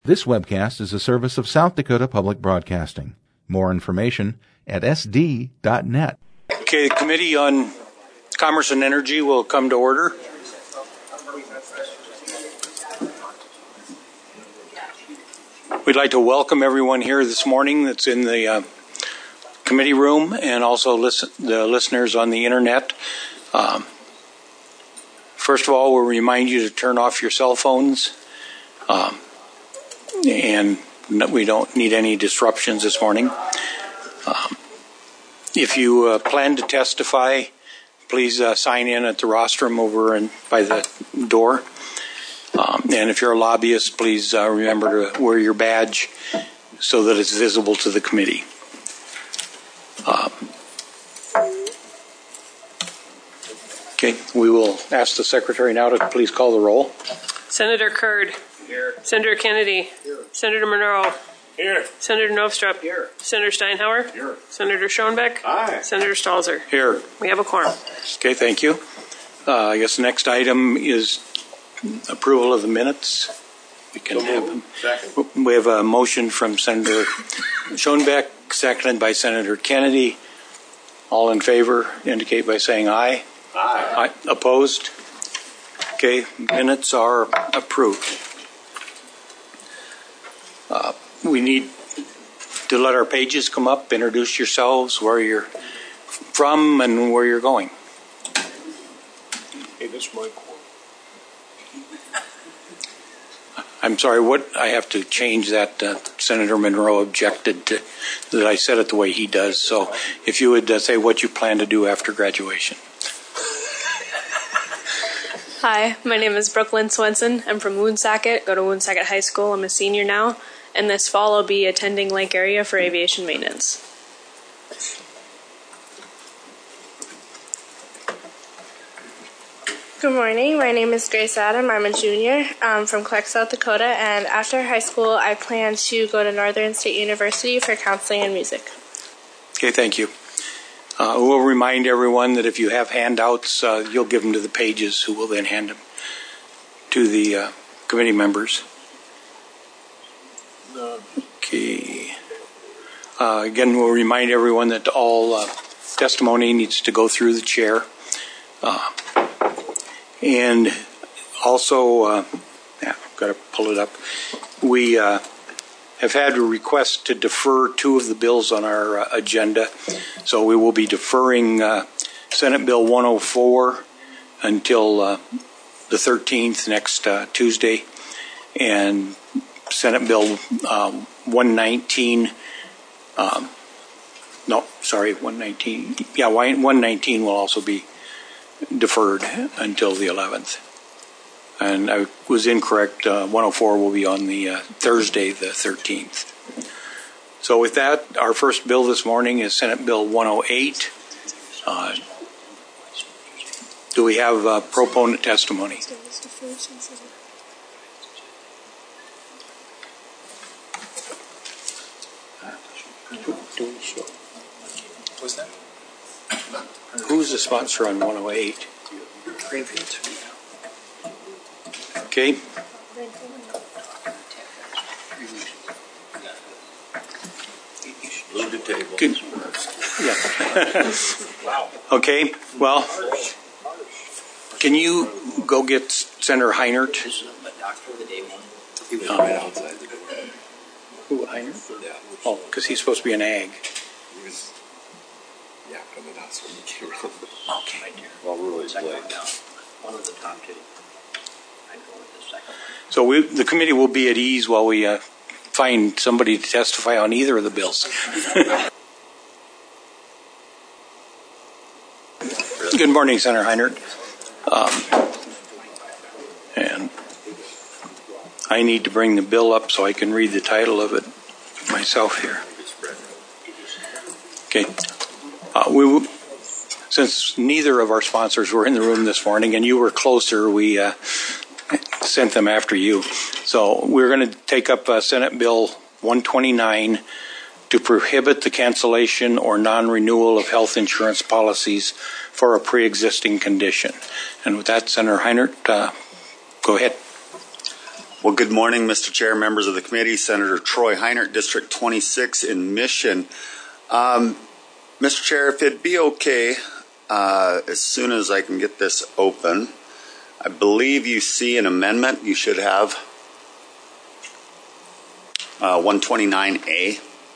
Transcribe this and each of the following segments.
This webcast is a service of South Dakota Public Broadcasting. More information at sd.net. Okay, the Committee on Commerce and Energy will come to order. We'd like to welcome everyone here this morning that's in the committee room and also the listeners on the internet. First of all, we'll remind you to turn off your cell phones. And we don't need any disruptions this morning. If you plan to testify, please sign in at the rostrum over by the door. And if you're a lobbyist, please remember to wear your badge so that it's visible to the committee. Okay, we will ask the secretary now to please call the roll. Senator Curd. Here. Senator Kennedy. Here. Senator Monroe. Here. Senator Novstrup. Here. Senator Steinhauer. Here. Senator Schoenbeck. Aye. Senator Stalzer. Here. We have a quorum. Okay, thank you. I guess the next item is approval of the minutes. We can have them. Second. We have a motion from Senator Schoenbeck, seconded by Senator Kennedy. All in favor indicate by saying aye. Aye. Aye. Opposed? Okay, minutes are approved. We need to let our pages come up, introduce yourselves, where you're from and where you're going. Hey, this is my quote. I'm sorry, what? I have to change that. Senator Monroe objected to that I said it the way he does. So if you would say what you plan to do after graduation. Hi, my name is Brooklyn Swenson. I'm from Woonsocket, go to Woonsocket High School. I'm a senior now. And this fall I'll be attending Lake Area for aviation maintenance. Good morning, my name is Grace Adam. I'm a junior from Clark, South Dakota. And after high school, I plan to go to Northern State University for counseling and music. Okay, thank you. We'll remind everyone that if you have handouts, you'll give them to the pages, who will then hand them to the committee members. Okay. Again, we'll remind everyone that all testimony needs to go through the chair. And also, I've got to pull it up. We have had a request to defer two of the bills on our agenda. So we will be deferring Senate Bill 104 until the 13th, next Tuesday, and Senate Bill 119. 119. Yeah, 119 will also be deferred until the 11th. And I was incorrect. 104 will be on the Thursday, the 13th. So with that, our first bill this morning is Senate Bill 108. Do we have proponent testimony? What's that? Who's the sponsor on 108? Greenfield. Okay. Move the table. Good. Yeah. Wow. Okay. Well, can you go get Senator Heinert? This is a doctor of the day one. He was right outside the door. Who, Heinert? Yeah. Oh, because he's supposed to be an ag. He was, from the hospital. Okay. Right there. Well, really Second late. one down. One of the top two. I'd go with the second one. So the committee will be at ease while we find somebody to testify on either of the bills. Good morning, Senator Heinert. And I need to bring the bill up so I can read the title of it myself here. Okay. Since neither of our sponsors were in the room this morning and you were closer, we sent them after you. So we're going to take up Senate Bill 129 to prohibit the cancellation or non-renewal of health insurance policies for a pre-existing condition. And with that, Senator Heinert, go ahead. Well, good morning, Mr. Chair, members of the committee. Senator Troy Heinert, District 26 in Mission. Mr. Chair, if it'd be okay, as soon as I can get this open, I believe you see an amendment. You should have 129A.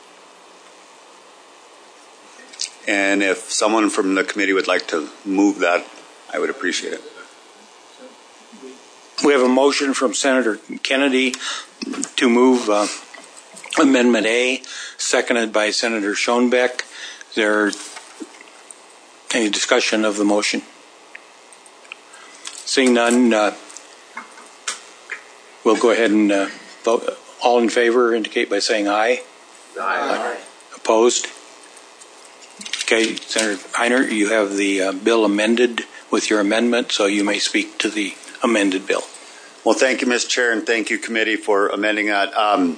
And if someone from the committee would like to move that, I would appreciate it. We have a motion from Senator Kennedy to move Amendment A, seconded by Senator Schoenbeck. Is there any discussion of the motion? Seeing none, we'll go ahead and vote. All in favor indicate by saying aye. Aye. Opposed? Okay, Senator Heiner, you have the bill amended with your amendment, so you may speak to the amended bill. Well, thank you, Mr. Chair, and thank you, committee, for amending that.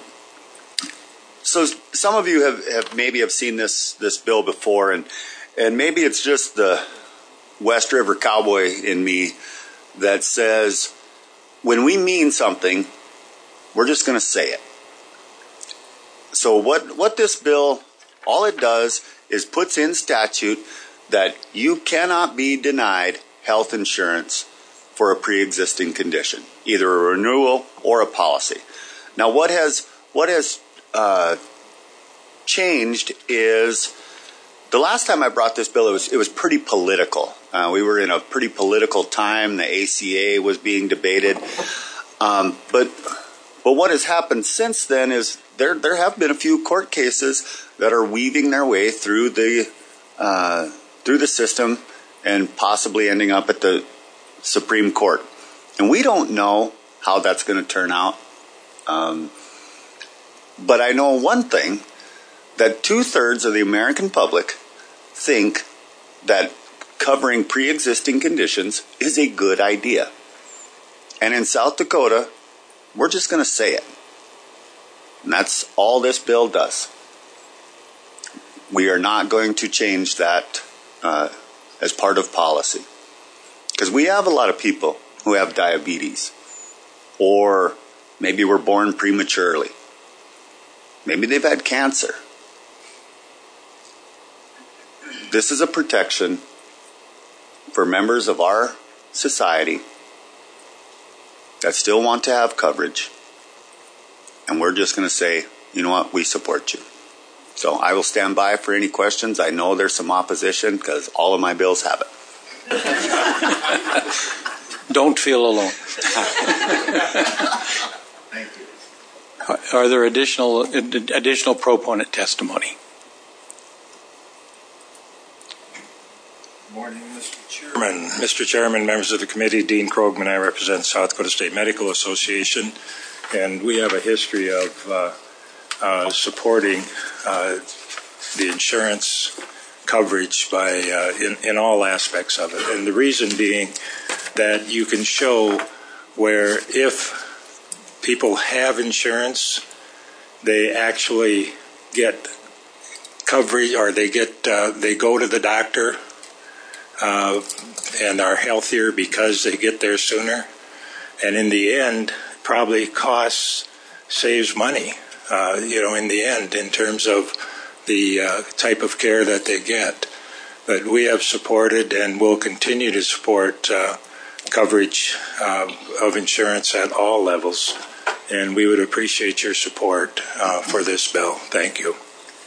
So some of you have maybe seen this bill before, and maybe it's just the West River cowboy in me that says, when we mean something, we're just going to say it. So what this bill, all it does is puts in statute that you cannot be denied health insurance for a pre-existing condition, either a renewal or a policy. Now, what has changed is the last time I brought this bill, it was pretty political. We were in a pretty political time. The ACA was being debated, but what has happened since then is there have been a few court cases that are weaving their way through the system and possibly ending up at the Supreme Court. And we don't know how that's going to turn out. But I know one thing, that 2/3 of the American public think that covering pre-existing conditions is a good idea. And in South Dakota, we're just going to say it. And that's all this bill does. We are not going to change that as part of policy. Because we have a lot of people who have diabetes, or maybe were born prematurely. Maybe they've had cancer. This is a protection for members of our society that still want to have coverage. And we're just going to say, you know what, we support you. So I will stand by for any questions. I know there's some opposition because all of my bills have it. Don't feel alone. Thank you. Are there additional proponent testimony? Good morning, Mr. Chairman. Mr. Chairman, members of the committee, Dean Krogman, I represent South Dakota State Medical Association, and we have a history of supporting the insurance coverage by in all aspects of it. And the reason being that you can show where if people have insurance, they actually get coverage, or they go to the doctor and are healthier because they get there sooner. And in the end, probably saves money, in the end, in terms of the type of care that they get. But we have supported and will continue to support coverage of insurance at all levels. And we would appreciate your support for this bill. Thank you.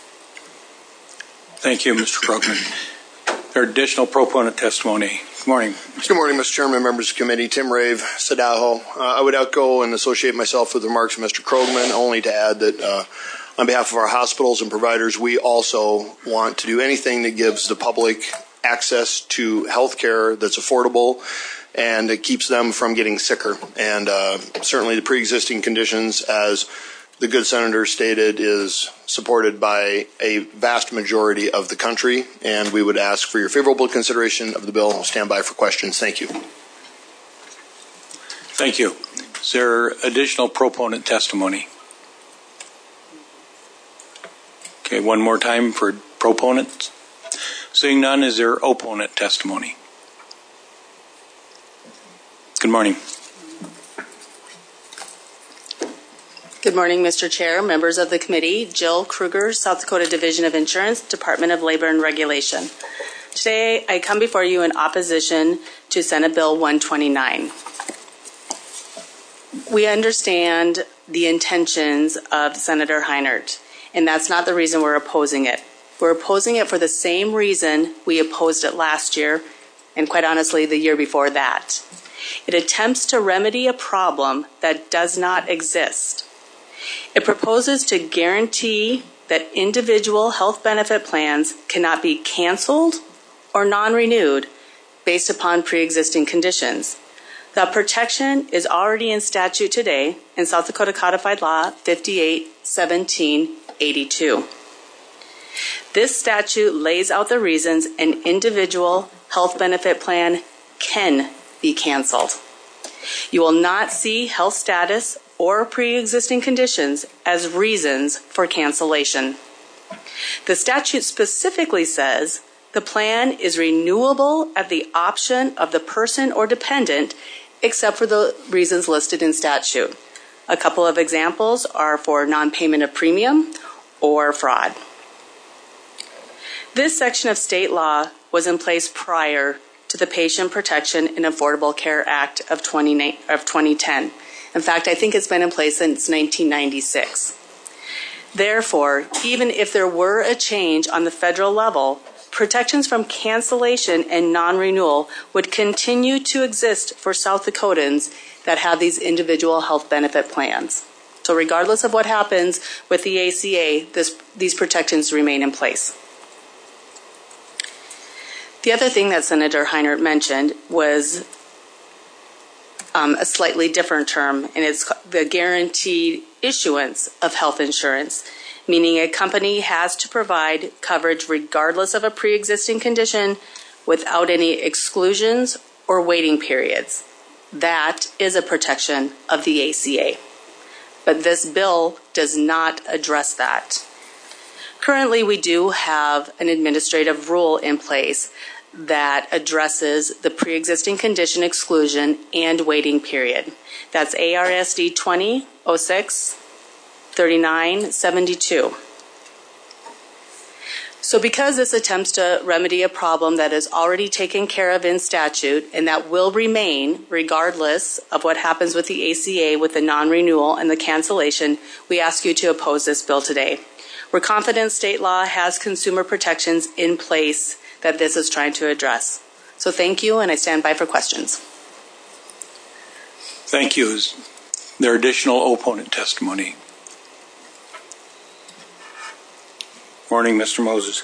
Thank you, Mr. Krogman. There additional proponent testimony. Good morning. Good morning, Mr. Chairman, members of the committee. Tim Rave, Sadaho. I would echo and associate myself with the remarks of Mr. Krogman, only to add that on behalf of our hospitals and providers, we also want to do anything that gives the public access to health care that's affordable and it keeps them from getting sicker. And certainly the pre-existing conditions, as the good senator stated, is supported by a vast majority of the country, and we would ask for your favorable consideration of the bill. I'll stand by for questions. Thank you. Thank you. Is there additional proponent testimony? Okay, one more time for proponents. Seeing none, is there opponent testimony? Good morning. Good morning, Mr. Chair, members of the committee. Jill Kruger, South Dakota Division of Insurance, Department of Labor and Regulation. Today, I come before you in opposition to Senate Bill 129. We understand the intentions of Senator Heinert, and that's not the reason we're opposing it. We're opposing it for the same reason we opposed it last year, and quite honestly, the year before that. It attempts to remedy a problem that does not exist. It proposes to guarantee that individual health benefit plans cannot be canceled or non-renewed based upon pre-existing conditions. The protection is already in statute today in South Dakota Codified Law 58-1782. This statute lays out the reasons an individual health benefit plan can be canceled. You will not see health status or pre-existing conditions as reasons for cancellation. The statute specifically says the plan is renewable at the option of the person or dependent except for the reasons listed in statute. A couple of examples are for non-payment of premium or fraud. This section of state law was in place prior to the Patient Protection and Affordable Care Act of 2010. In fact, I think it's been in place since 1996. Therefore, even if there were a change on the federal level, protections from cancellation and non-renewal would continue to exist for South Dakotans that have these individual health benefit plans. So regardless of what happens with the ACA, these protections remain in place. The other thing that Senator Heinert mentioned was a slightly different term, and it's the guaranteed issuance of health insurance, meaning a company has to provide coverage regardless of a pre-existing condition without any exclusions or waiting periods. That is a protection of the ACA. But this bill does not address that. Currently, we do have an administrative rule in place that addresses the pre-existing condition exclusion and waiting period. That's ARSD 2006-3972. So because this attempts to remedy a problem that is already taken care of in statute and that will remain regardless of what happens with the ACA with the non-renewal and the cancellation, we ask you to oppose this bill today. We're confident state law has consumer protections in place that this is trying to address. So thank you, and I stand by for questions. Thank you. Is there additional opponent testimony? Morning, Mr. Moses.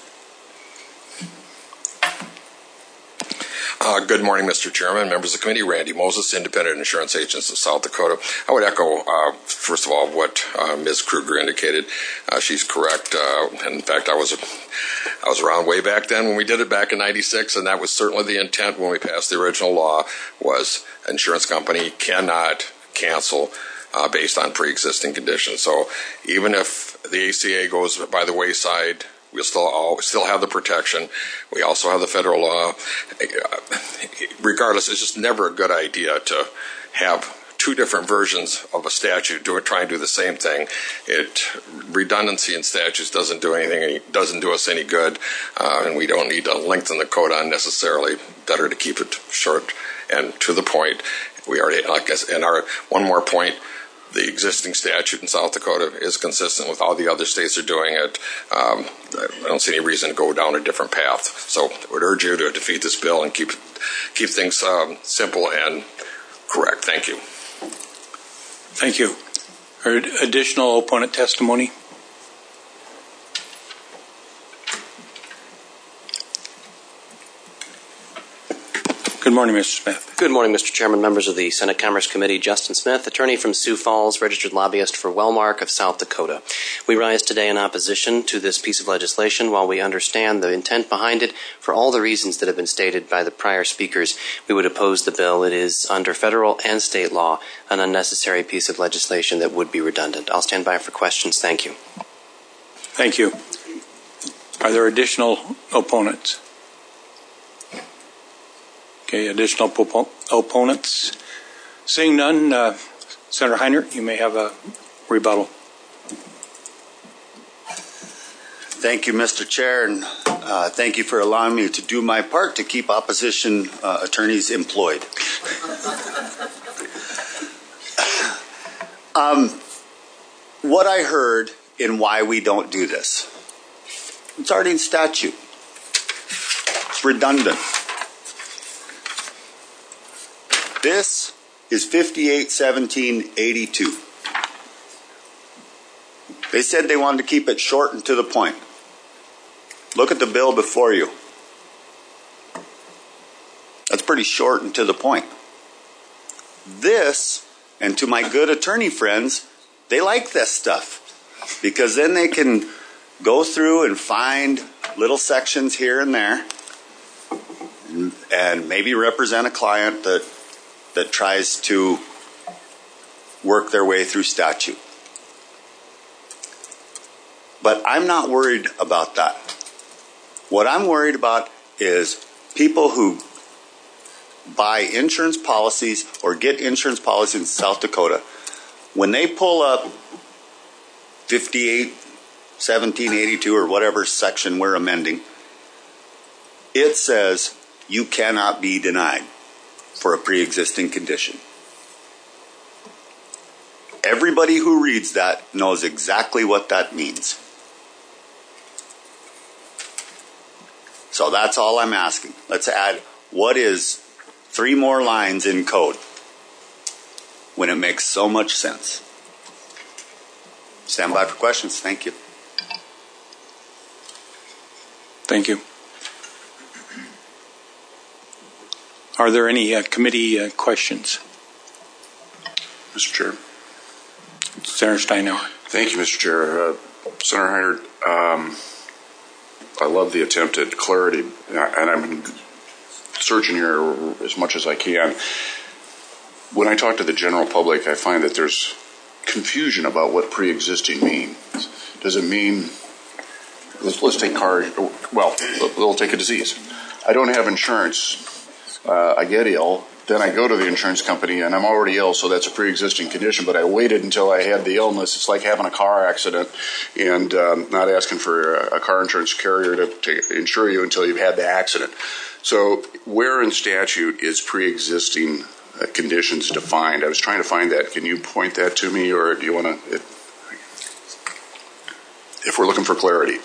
Good morning, Mr. Chairman, members of the committee. Randy Moses, Independent Insurance Agents of South Dakota. I would echo, first of all, what Ms. Kruger indicated. She's correct. In fact, I was around way back then when we did it back in '96, and that was certainly the intent when we passed the original law, was insurance company cannot cancel based on pre-existing conditions. So even if the ACA goes by the wayside, we'll still have the protection. We also have the federal law. Regardless, it's just never a good idea to have two different versions of a statute try and do the same thing. Redundancy in statutes doesn't do us any good, and we don't need to lengthen the code unnecessarily. Better to keep it short and to the point. We already, one more point. The existing statute in South Dakota is consistent with all the other states are doing it. I don't see any reason to go down a different path. So I would urge you to defeat this bill and keep things simple and correct. Thank you. Thank you. Additional opponent testimony? Good morning, Mr. Smith. Good morning, Mr. Chairman, members of the Senate Commerce Committee. Justin Smith, attorney from Sioux Falls, registered lobbyist for Wellmark of South Dakota. We rise today in opposition to this piece of legislation. While we understand the intent behind it, for all the reasons that have been stated by the prior speakers, we would oppose the bill. It is, under federal and state law, an unnecessary piece of legislation that would be redundant. I'll stand by for questions. Thank you. Thank you. Are there additional opponents? Okay, additional opponents? Seeing none, Senator Heinert, you may have a rebuttal. Thank you, Mr. Chair, and thank you for allowing me to do my part to keep opposition attorneys employed. What I heard in why we don't do this, it's already in statute. It's redundant. This is 581782. They said they wanted to keep it short and to the point. Look at the bill before you. That's pretty short and to the point. This, and to my good attorney friends, they like this stuff because then they can go through and find little sections here and there and maybe represent a client that tries to work their way through statute. But I'm not worried about that. What I'm worried about is people who buy insurance policies or get insurance policies in South Dakota. When they pull up 581782 or whatever section we're amending, it says you cannot be denied for a pre-existing condition. Everybody who reads that knows exactly what that means. So that's all I'm asking. Let's add what is 3 more lines in code when it makes so much sense. Stand by for questions. Thank you. Thank you. Are there any committee questions? Mr. Chair. Senator Steinhauer. Thank you, Mr. Chair. Senator Heinert, I love the attempt at clarity, and I'm searching here as much as I can. When I talk to the general public, I find that there's confusion about what pre-existing means. Does it mean, let's take we'll take a disease. I don't have insurance. I get ill. Then I go to the insurance company and I'm already ill, so that's a pre-existing condition, but I waited until I had the illness. It's like having a car accident and not asking for a car insurance carrier to insure you until you've had the accident. So where in statute is pre-existing conditions defined? I was trying to find that. Can you point that to me, or do you want to, if we're looking for clarity?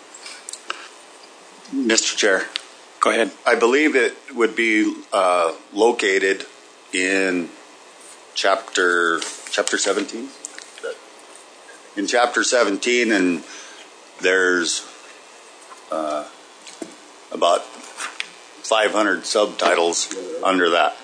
Mr. Chair. Go ahead. I believe it would be located in chapter 17. In chapter 17, and there's about 500 subtitles under that.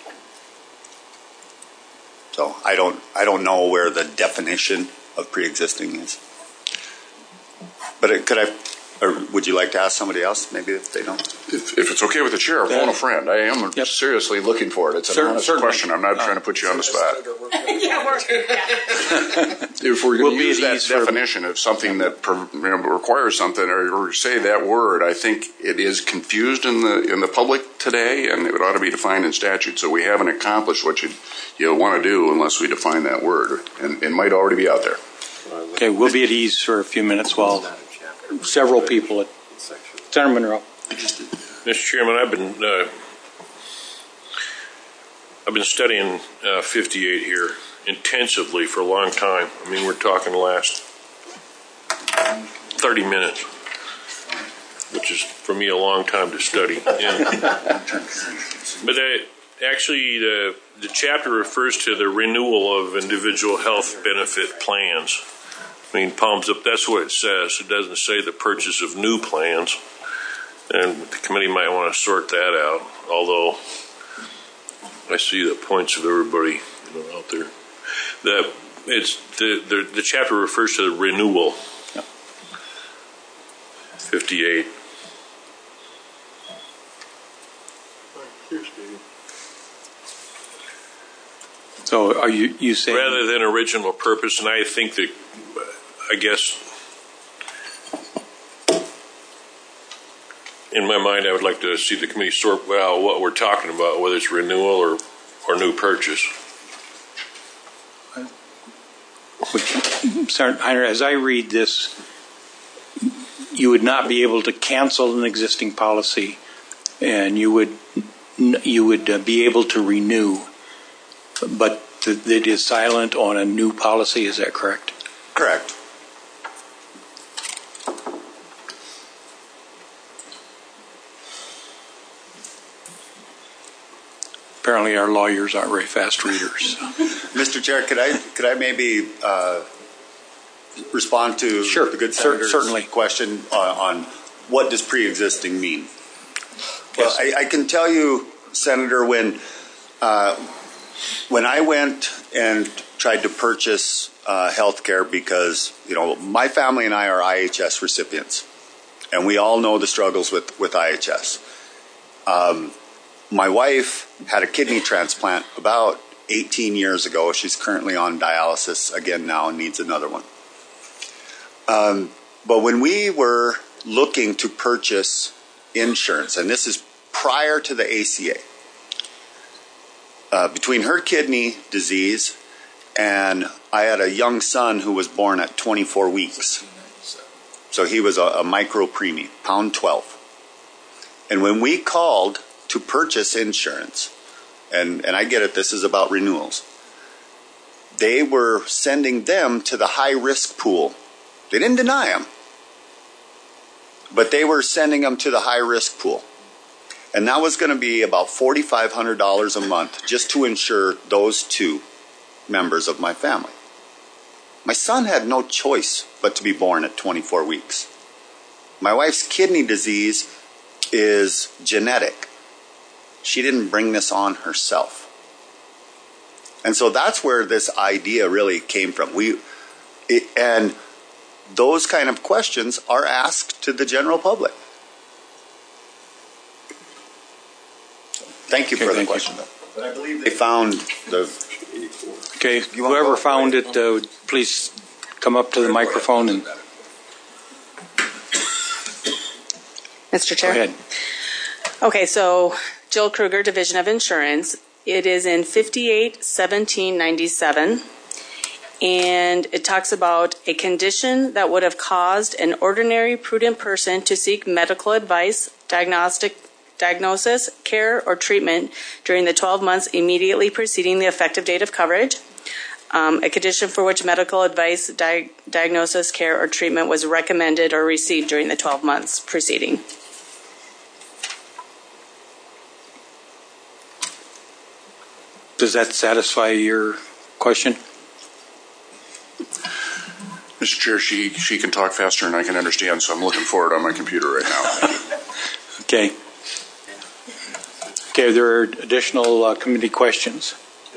So I don't know where the definition of pre-existing is. But or would you like to ask somebody else, maybe, if they don't? If it's okay with the chair, phone a friend. I am seriously looking for it. It's an honest question. I'm not trying to put you on the spot. If we're going to use that definition of something that requires something, or say that word, I think it is confused in the public today, and it ought to be defined in statute. So we haven't accomplished what you want to do unless we define that word, and it might already be out there. Okay, we'll be at ease for a few minutes while several people at Senator Monroe. Mr. Chairman, I've been studying 58 here intensively for a long time. I mean, we're talking the last 30 minutes, which is for me a long time to study. But actually, the chapter refers to the renewal of individual health benefit plans. I mean, palms up, that's what it says. It doesn't say the purchase of new plans. And the committee might want to sort that out, although I see the points of everybody out there. The chapter refers to the renewal. Yep. 58. So are you saying... Rather than original purpose, and I think that, I guess, in my mind, I would like to see the committee sort out what we're talking about, whether it's renewal or new purchase. Senator Heiner, as I read this, you would not be able to cancel an existing policy, and you would be able to renew, but it is silent on a new policy. Is that correct? Correct. Apparently, our lawyers aren't very fast readers. Mr. Chair, could I maybe respond to Sure. the good senator's Certainly. question on what does pre-existing mean? Well, Yes. I can tell you, Senator, when I went and tried to purchase health care, because my family and I are IHS recipients, and we all know the struggles with IHS. My wife had a kidney transplant about 18 years ago. She's currently on dialysis again now and needs another one. But when we were looking to purchase insurance, and this is prior to the ACA, between her kidney disease and I had a young son who was born at 24 weeks. So he was a micro preemie, pound 12. And when we called to purchase insurance, and I get it, this is about renewals, they were sending them to the high-risk pool. They didn't deny them, but they were sending them to the high-risk pool. And that was going to be about $4,500 a month just to insure those two members of my family. My son had no choice but to be born at 24 weeks. My wife's kidney disease is genetic. She didn't bring this on herself. And so that's where this idea really came from. And those kind of questions are asked to the general public. Thank you for the question. But I believe they found the... Okay, whoever found it, please come up to the microphone and... Mr. Chair? Go ahead. Okay, so Jill Kruger, Division of Insurance. It is in 58-1797, and it talks about a condition that would have caused an ordinary prudent person to seek medical advice, diagnosis, care, or treatment during the 12 months immediately preceding the effective date of coverage. A condition for which medical advice, diagnosis, care, or treatment was recommended or received during the 12 months preceding. Does that satisfy your question? Mr. Chair, she can talk faster than I can understand, so I'm looking for it on my computer right now. Okay. Okay, there are additional committee questions.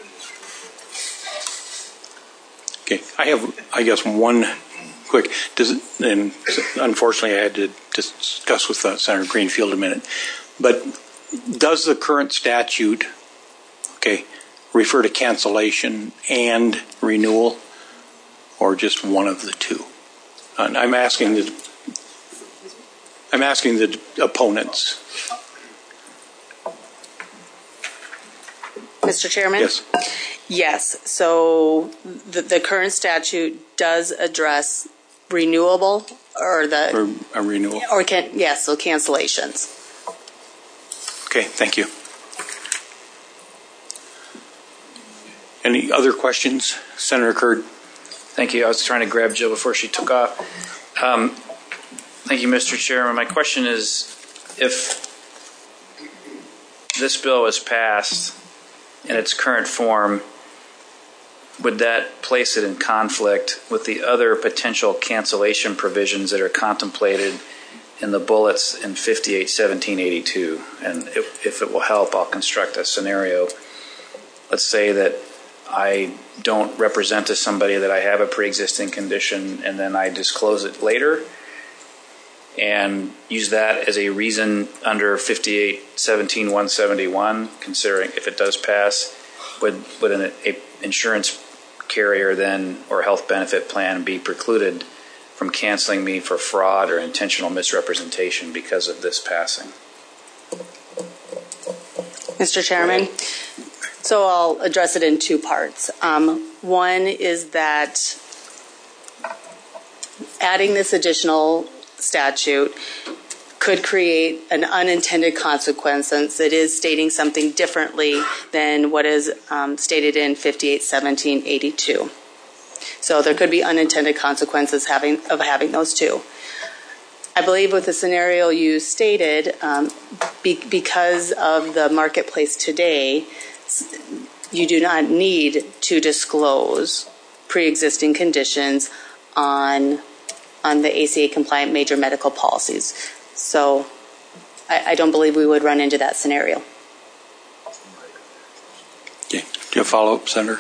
Okay, I have, I guess, one quick. And unfortunately, I had to discuss with Senator Greenfield a minute. But does the current statute, refer to cancellation and renewal, or just one of the two? And I'm asking the opponents. Mr. Chairman? Yes. Yes. So the current statute does address renewable or Or a renewal. so cancellations. Okay, thank you. Any other questions? Senator Curd. Thank you. I was trying to grab Jill before she took off. Thank you, Mr. Chairman. My question is, if this bill is passed in its current form, would that place it in conflict with the other potential cancellation provisions that are contemplated in the bullets in 58-1782? And if it will help, I'll construct a scenario. Let's say that I don't represent to somebody that I have a pre-existing condition, and then I disclose it later and use that as a reason under 58-17-171, considering if it does pass, would an insurance carrier then or health benefit plan be precluded from canceling me for fraud or intentional misrepresentation because of this passing? Mr. Chairman? So I'll address it in two parts. One is that adding this additional statute could create an unintended consequence, since it is stating something differently than what is stated in 581782. So there could be unintended consequences of having those two. I believe with the scenario you stated, because of the marketplace today, you do not need to disclose pre-existing conditions on the ACA compliant major medical policies. So I don't believe we would run into that scenario. Okay. Do you have a follow-up, Senator?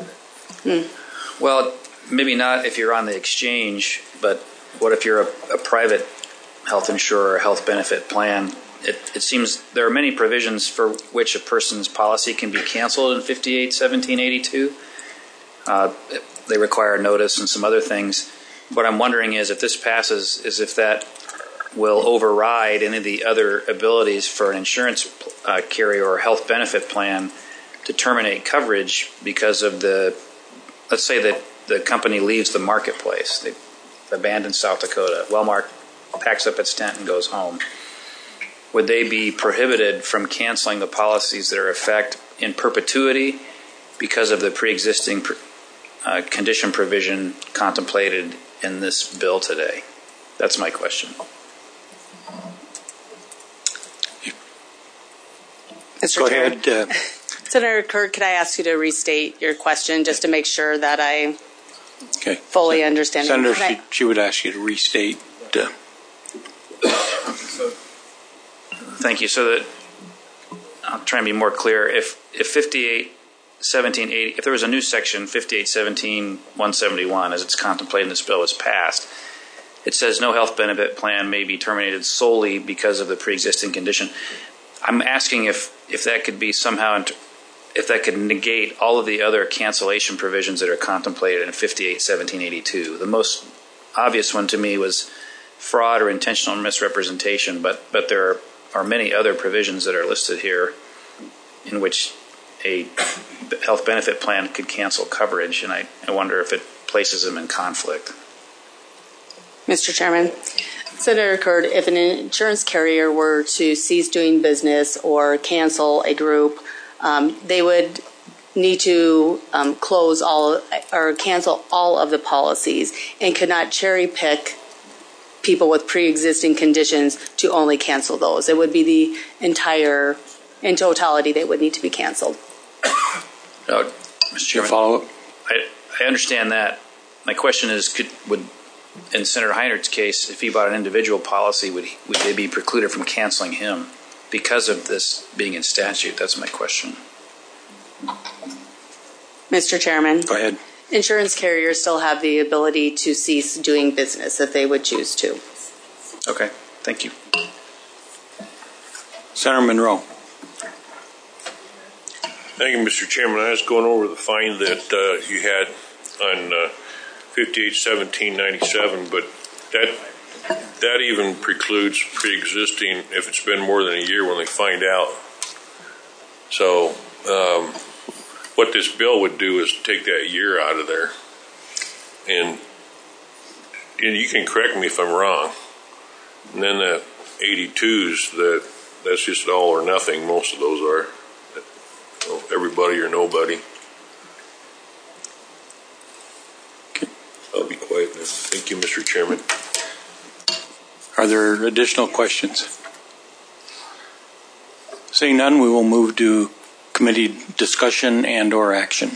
Well, maybe not if you're on the exchange, but what if you're a private health insurer or health benefit plan? It seems there are many provisions for which a person's policy can be canceled in 581782. They require notice and some other things. What I'm wondering is if this passes, is if that will override any of the other abilities for an insurance carrier or health benefit plan to terminate coverage because of let's say that the company leaves the marketplace. They abandon South Dakota. Wellmark packs up its tent and goes home. Would they be prohibited from canceling the policies that are in effect in perpetuity because of the pre-existing condition provision contemplated in this bill today? That's my question. Mr. Chairman. Go ahead. Senator Kirk, could I ask you to restate your question just to make sure that I fully understand it? Senator, she would ask you to restate. Thank you. So that I'll try and be more clear. If 581780, if there was a new section 5817-171 as it's contemplated in this bill was passed, it says no health benefit plan may be terminated solely because of the pre-existing condition. I'm asking if that could be somehow, if that could negate all of the other cancellation provisions that are contemplated in 581782. The most obvious one to me was fraud or intentional misrepresentation, but there are many other provisions that are listed here in which a health benefit plan could cancel coverage, and I wonder if it places them in conflict. Mr. Chairman, Senator Curd, if an insurance carrier were to cease doing business or cancel a group, they would need to close all or cancel all of the policies and could not cherry pick people with pre-existing conditions to only cancel those. It would be the entire, in totality, they would need to be canceled. Mr. Chairman, follow-up? I understand that. My question is, would in Senator Heinert's case, if he bought an individual policy, would they be precluded from canceling him because of this being in statute? That's my question. Mr. Chairman. Go ahead. Insurance carriers still have the ability to cease doing business if they would choose to. Okay, thank you. Senator Monroe. Thank you, Mr. Chairman. I was going over the fine that you had on 581797, but that even precludes pre-existing if it's been more than a year when they find out. So what this bill would do is take that year out of there. And you can correct me if I'm wrong. And then the 82s, that's just all or nothing. Most of those are. Everybody or nobody. Okay. I'll be quiet now. Thank you, Mr. Chairman. Are there additional questions? Seeing none, we will move to committee discussion and or action.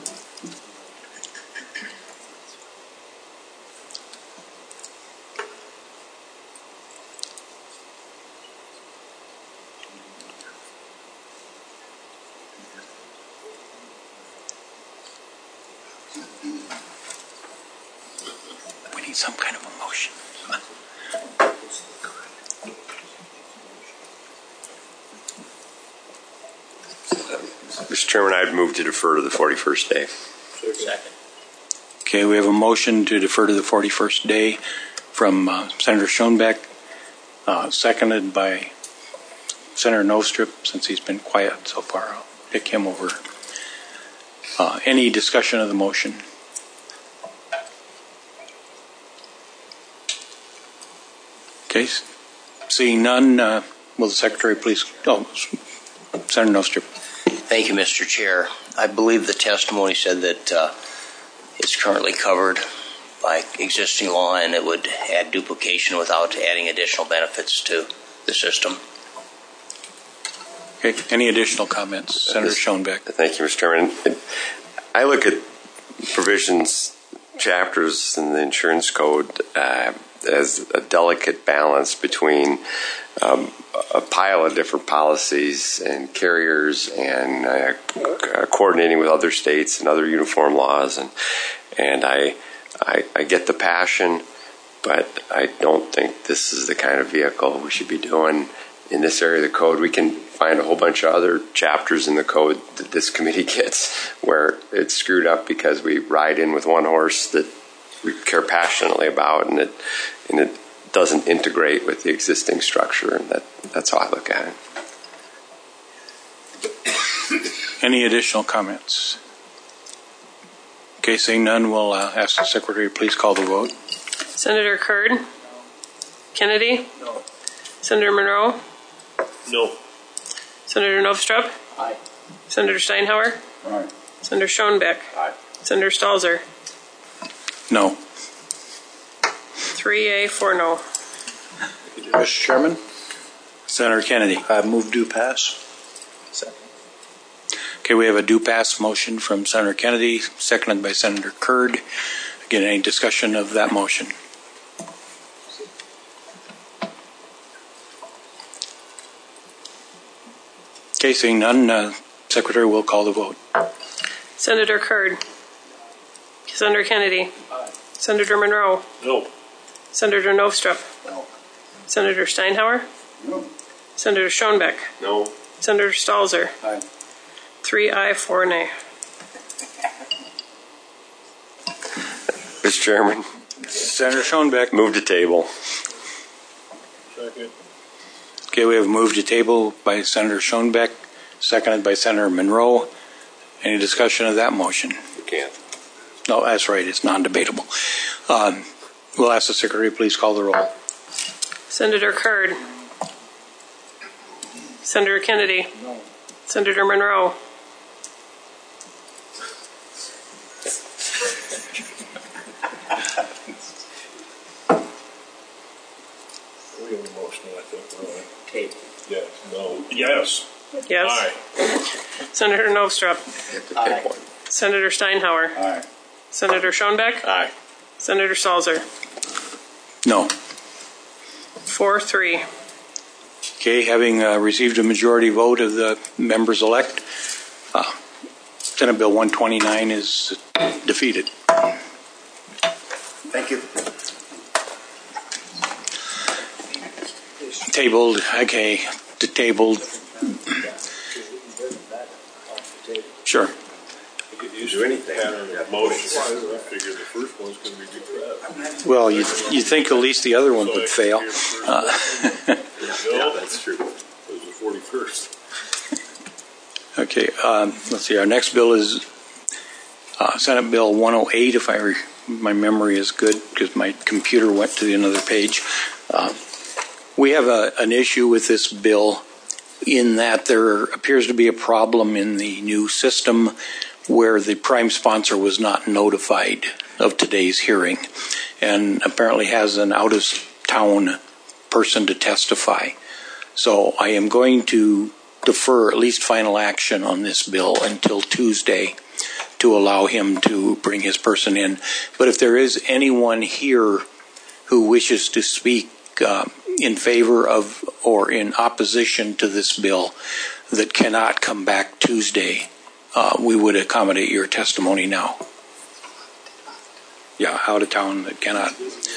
We need some kind of a motion. Mr. Chairman, I'd move to defer to the 41st day. Second. Okay, we have a motion to defer to the 41st day from Senator Schoenbeck, seconded by Senator Nostrip. Since he's been quiet so far, I'll pick him over. Any discussion of the motion? Okay. Seeing none, will the Secretary please? Oh, Senator Nostrip. Thank you, Mr. Chair. I believe the testimony said that it's currently covered by existing law and it would add duplication without adding additional benefits to the system. Okay. Any additional comments? Senator Schoenbeck. Thank you, Mr. Chairman. I look at provisions, chapters in the insurance code as a delicate balance between a pile of different policies and carriers and coordinating with other states and other uniform laws. And I get the passion, but I don't think this is the kind of vehicle we should be doing in this area of the code. We can find a whole bunch of other chapters in the code that this committee gets where it's screwed up because we ride in with one horse that we care passionately about, and it doesn't integrate with the existing structure, and that's how I look at it. Any additional comments? Okay, seeing none, we'll ask the Secretary to please call the vote. Senator Curd? Kennedy? No. Senator Monroe? No. Senator Novstrup? Aye. Senator Steinhauer? Aye. Senator Schoenbeck? Aye. Senator Stalzer? No. 3 4 no. Mr. Chairman, Senator Kennedy. I move do pass. Okay, we have a do pass motion from Senator Kennedy, seconded by Senator Curd. Again, any discussion of that motion? Okay, seeing none, Secretary will call the vote. Senator Curd? Senator Kennedy? Aye. Senator Monroe? No. Senator Novstrup? No. Senator Steinhauer? No. Senator Schoenbeck? No. Senator Stalzer? Aye. 3 4 nay. Mr. Chairman. Senator Schoenbeck. Move to table. Second. Okay, we have moved to table by Senator Schoenbeck, seconded by Senator Monroe. Any discussion of that motion? You can't. No, that's right. It's non-debatable. We'll ask the Secretary to please call the roll. Senator Curd? Senator Kennedy? No. Senator Monroe? We have a motion, I think, right? Table. Yes. No. Yes. Yes. Aye. Senator Novstrup? You have to pick one. Senator Steinhauer? Aye. Senator Schoenbeck? Aye. Senator Stalzer? No. 4 3. Okay, having received a majority vote of the members-elect, Senate Bill 129 is defeated. Thank you. Tabled, okay, to tabled. Sure. Do anything. Pattern of motions. I figure the first one's going to be depressed. Well, you think at least the other one would fail. Yeah, that's true. It was the 41st. Okay, let's see. Our next bill is Senate Bill 108, if my memory is good, because my computer went to another page. We have an issue with this bill in that there appears to be a problem in the new system where the prime sponsor was not notified of today's hearing and apparently has an out-of-town person to testify. So I am going to defer at least final action on this bill until Tuesday to allow him to bring his person in. But if there is anyone here who wishes to speak in favor of or in opposition to this bill that cannot come back Tuesday, we would accommodate your testimony now. Yeah, out of town that cannot.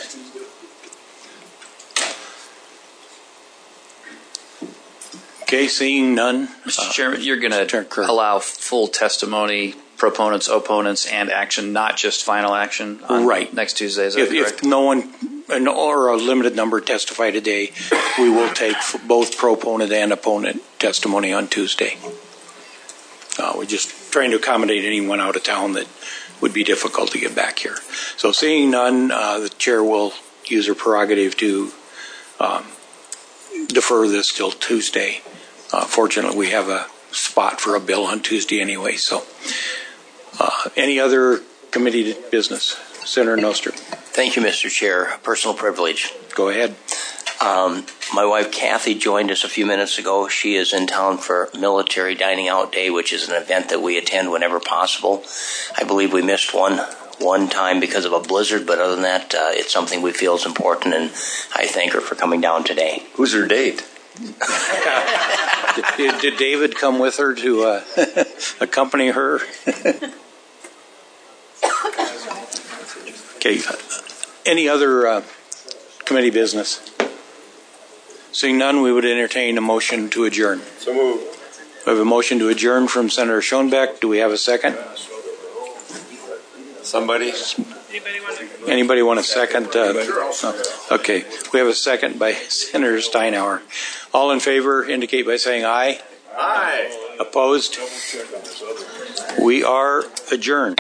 Okay, seeing none. Mr. Chairman, you're going to allow full testimony, proponents, opponents, and action, not just final action on right. Next Tuesday. Is that correct? If no one or a limited number testify today, we will take both proponent and opponent testimony on Tuesday. We're just trying to accommodate anyone out of town that would be difficult to get back here. So seeing none, the chair will use her prerogative to defer this till Tuesday. Fortunately, we have a spot for a bill on Tuesday anyway. So, any other committee business? Senator Nostrum. Thank you, Mr. Chair. Personal privilege. Go ahead. My wife Kathy joined us a few minutes ago. She is in town for Military Dining Out Day, which is an event that we attend whenever possible. I believe we missed one time because of a blizzard, but other than that, it's something we feel is important, and I thank her for coming down today. Who's her date? Did David come with her to accompany her? Okay. Any other committee business? Seeing none, we would entertain a motion to adjourn. So moved. We have a motion to adjourn from Senator Schoenbeck. Do we have a second? Somebody? Anybody want a second? Okay. We have a second by Senator Steinhauer. All in favor indicate by saying aye. Aye. Opposed? We are adjourned.